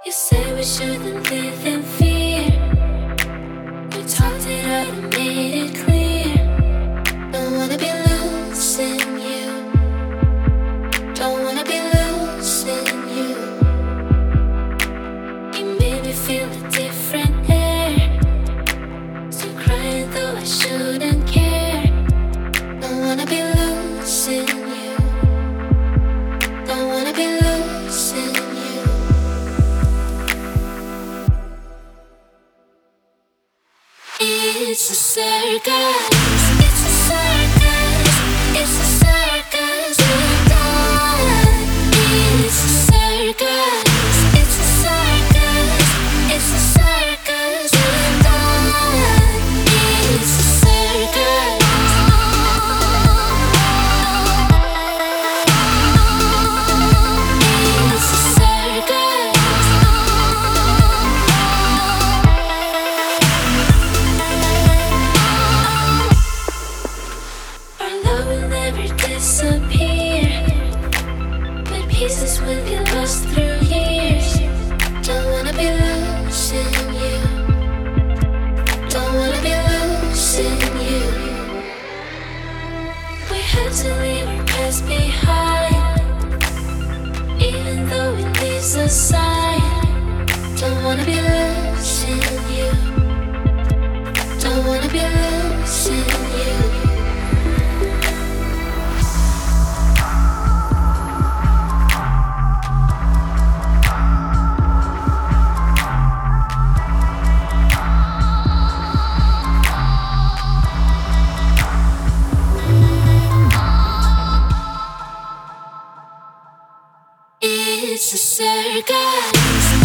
You say we shouldn't live in fear. You talked it out and made it clear. Don't wanna be losing you. Don't wanna be losing you. You made me feel a different air. Still crying though I shouldn't care. Don't wanna be losing you. Don't wanna be losing you. It's a circus. It's a circus. It's a circus. We're done. It's a circus. It's a circus. It's a circus. We're done. It's a circus. It's a circus. Our love will never disappear, but pieces will get lost through years. Don't wanna be losing you. Don't wanna be losing you. We had to leave our past behind, even though it leaves us sigh. Don't wanna be losing you. Don't wanna be losing you. It's a circus.